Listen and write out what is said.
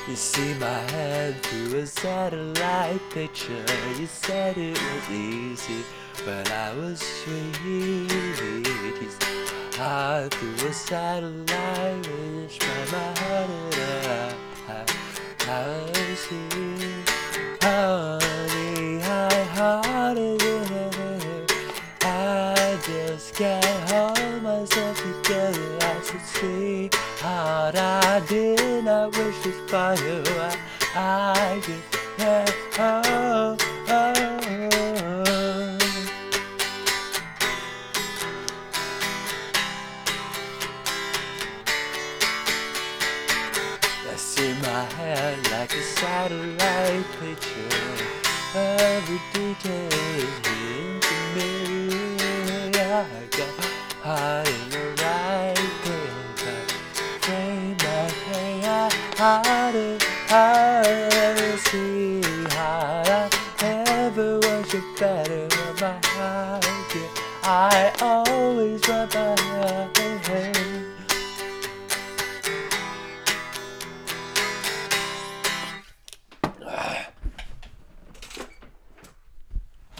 You see my head through a satellite picture. You said it was easy, but I was sweet. You high through a satellite, which my heart I see. Honey, I hearted it. I just can't hold myself together. I should see hard I did not wish this for you. I just can't. I see my head like a satellite picture. Every detail is hidden to me. I got high in the right place. Frame my hair, I see how I ever want you better than my heart. Yeah, I always want my heart.